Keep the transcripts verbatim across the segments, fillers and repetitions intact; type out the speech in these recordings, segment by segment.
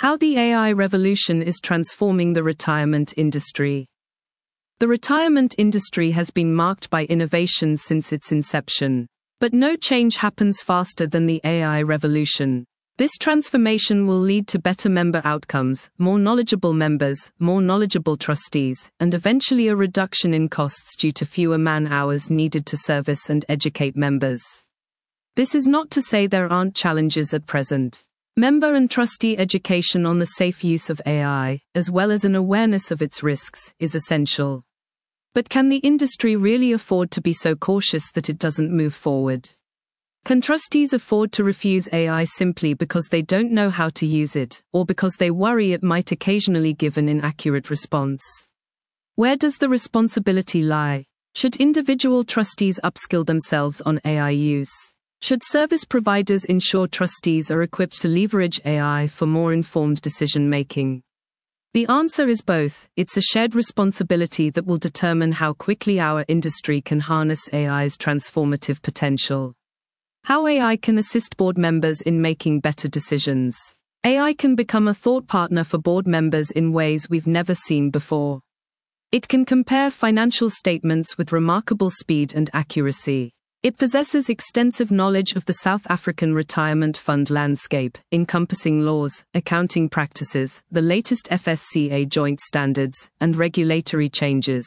How the A I revolution is transforming the retirement industry. The retirement industry has been marked by innovation since its inception. But no change happens faster than the A I revolution. This transformation will lead to better member outcomes, more knowledgeable members, more knowledgeable trustees, and eventually a reduction in costs due to fewer man-hours needed to service and educate members. This is not to say there aren't challenges at present. Member and trustee education on the safe use of A I, as well as an awareness of its risks, is essential. But can the industry really afford to be so cautious that it doesn't move forward? Can trustees afford to refuse A I simply because they don't know how to use it, or because they worry it might occasionally give an inaccurate response? Where does the responsibility lie? Should individual trustees upskill themselves on A I use? Should service providers ensure trustees are equipped to leverage A I for more informed decision-making? The answer is both. It's a shared responsibility that will determine how quickly our industry can harness A I's transformative potential. How A I can assist board members in making better decisions. A I can become a thought partner for board members in ways we've never seen before. It can compare financial statements with remarkable speed and accuracy. It possesses extensive knowledge of the South African retirement fund landscape, encompassing laws, accounting practices, the latest F S C A joint standards, and regulatory changes.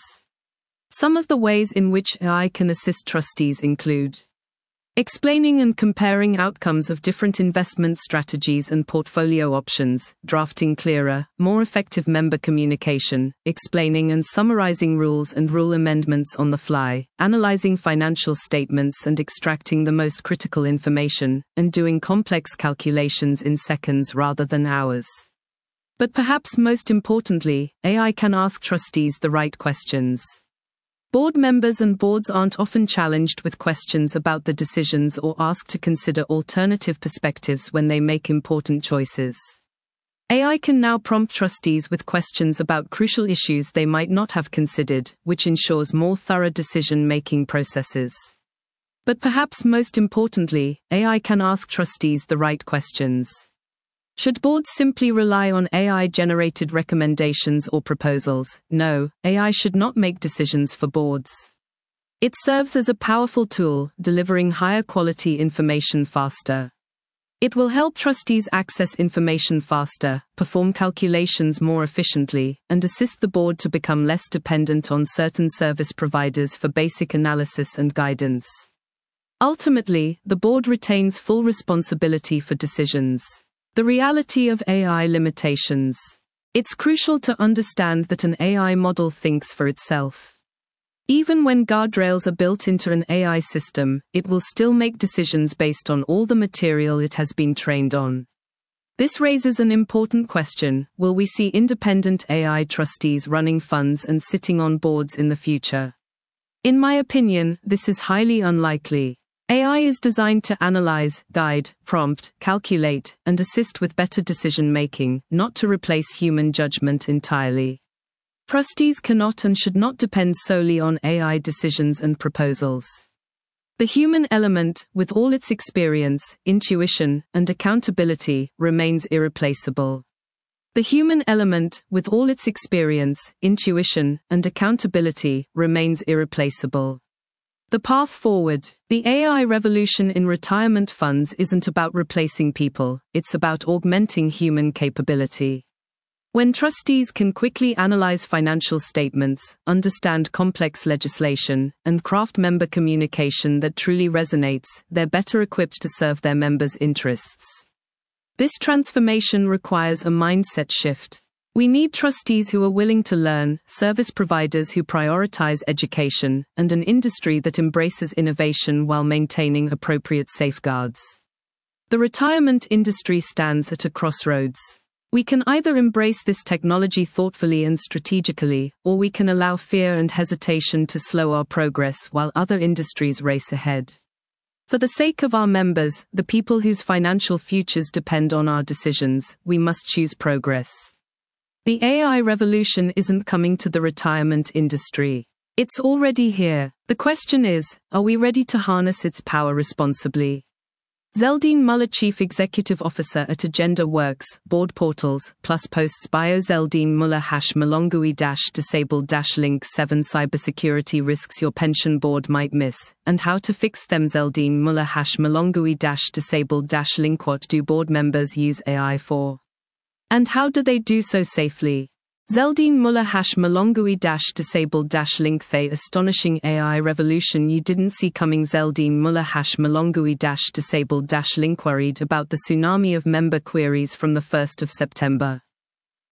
Some of the ways in which A I can assist trustees include explaining and comparing outcomes of different investment strategies and portfolio options, drafting clearer, more effective member communication, explaining and summarizing rules and rule amendments on the fly, analyzing financial statements and extracting the most critical information, and doing complex calculations in seconds rather than hours. But perhaps most importantly, A I can ask trustees the right questions. Board members and boards aren't often challenged with questions about the decisions or asked to consider alternative perspectives when they make important choices. A I can now prompt trustees with questions about crucial issues they might not have considered, which ensures more thorough decision-making processes. But perhaps most importantly, A I can ask trustees the right questions. Should boards simply rely on A I-generated recommendations or proposals? No, A I should not make decisions for boards. It serves as a powerful tool, delivering higher quality information faster. It will help trustees access information faster, perform calculations more efficiently, and assist the board to become less dependent on certain service providers for basic analysis and guidance. Ultimately, the board retains full responsibility for decisions. The reality of A I limitations. It's crucial to understand that an A I model thinks for itself. Even when guardrails are built into an A I system, it will still make decisions based on all the material it has been trained on. This raises an important question: will we see independent A I trustees running funds and sitting on boards in the future? In my opinion, this is highly unlikely. A I is designed to analyze, guide, prompt, calculate, and assist with better decision-making, not to replace human judgment entirely. Trustees cannot and should not depend solely on A I decisions and proposals. The human element, with all its experience, intuition, and accountability, remains irreplaceable. The human element, with all its experience, intuition, and accountability, remains irreplaceable. The path forward. The A I revolution in retirement funds isn't about replacing people, it's about augmenting human capability. When trustees can quickly analyze financial statements, understand complex legislation, and craft member communication that truly resonates, they're better equipped to serve their members' interests. This transformation requires a mindset shift. We need trustees who are willing to learn, service providers who prioritize education, and an industry that embraces innovation while maintaining appropriate safeguards. The retirement industry stands at a crossroads. We can either embrace this technology thoughtfully and strategically, or we can allow fear and hesitation to slow our progress while other industries race ahead. For the sake of our members, the people whose financial futures depend on our decisions, we must choose progress. The A I revolution isn't coming to the retirement industry. It's already here. The question is, are we ready to harness its power responsibly? Zeldine Muller, Chief Executive Officer at Agenda Works, Board Portals, Plus Posts Bio Zeldine Muller hash Malongui dash disabled dash link seven Cybersecurity risks your pension board might miss, and how to fix them. Zeldine Muller hash Malongui dash disabled dash link. What do board members use A I for? And how do they do so safely? Zeldine Muller hash Malongui dash disabled dash link the astonishing A I revolution you didn't see coming. Zeldine Muller hash Malongui dash disabled dash link worried about the tsunami of member queries from the first of September.